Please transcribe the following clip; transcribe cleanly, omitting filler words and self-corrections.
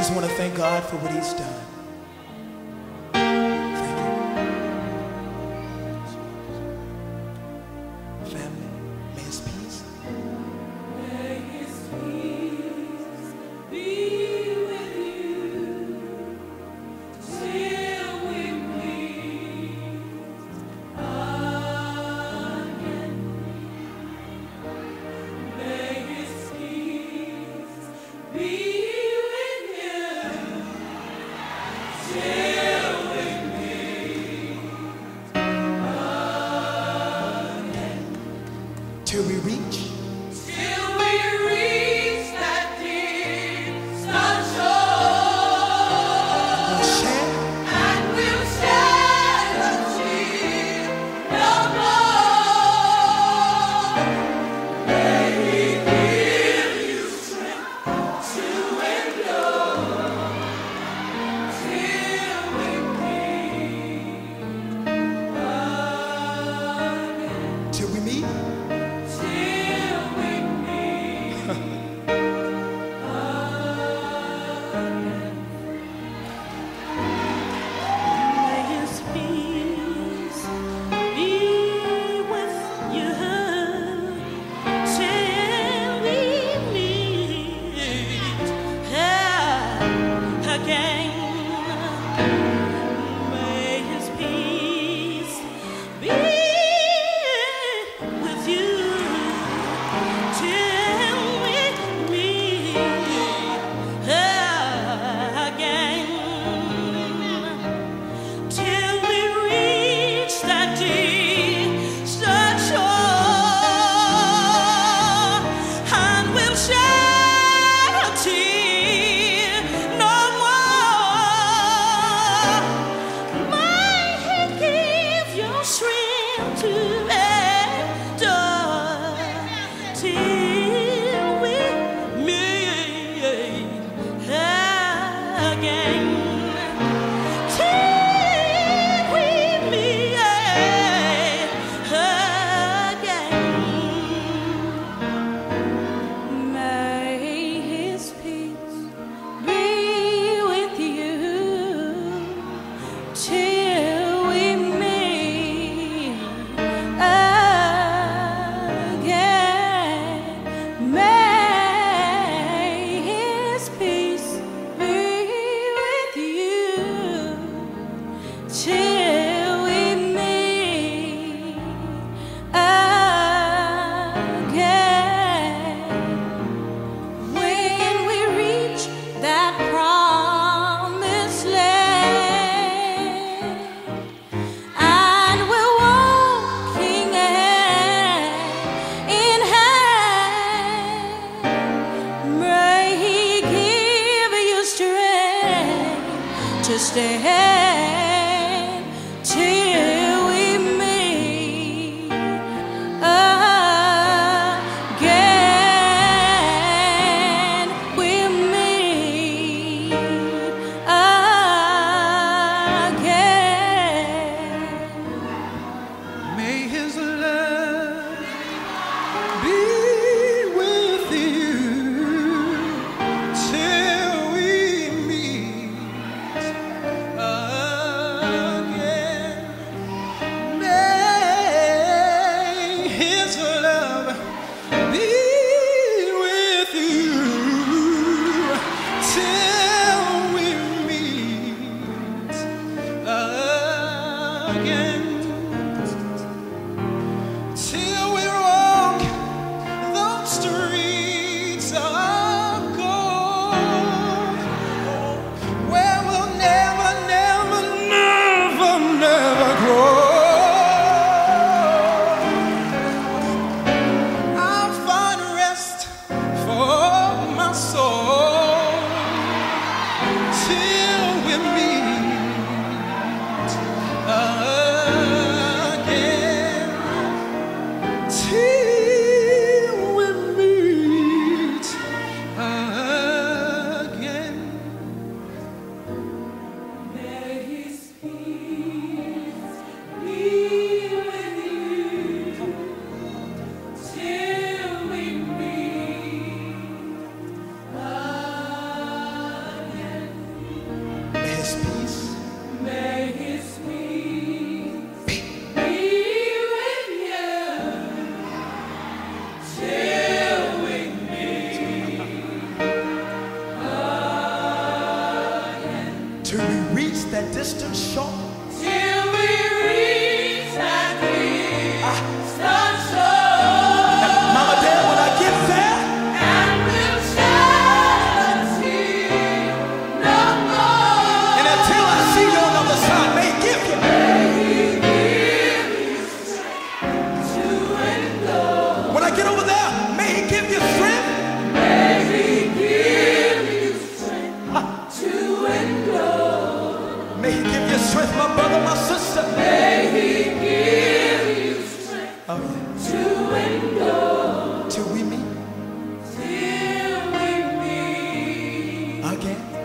just want to thank God for what he's done. Thank you. Family, may his peace. May his peace be with you till we meet again. May his peace be with you till we meet again. Till we reach. Till we reach that distant shore, We'll share. and we'll shed a tear no more. May he give you strength to endure till we meet again. Till we meet. Till we meet May his peace be with you till we meet again. May his peace be with you till we meet again. Till we reach that distant shore, and we'll shed a tear no more. May he give you strength to endure till we meet again. Till we meet again. May his peace be with you till we meet again. May his peace be with you till we meet again. When we reach that promised land, and we're walking hand in hand, may he give you strength to stand till we meet again. We'll meet again. May his love be with you till we meet again. till we reach that distant shore. Till we reach that distant And shore. Mama, Dad, when I get there, And we'll shed a tear no more. and until I see you on the other side, may He give you. To endure. When I get over there, may He give you strength. May He give you strength to endure. May He give you strength, my brother, my sister. May He give you strength Oh, yeah. to endure. Till we meet Till we meet again.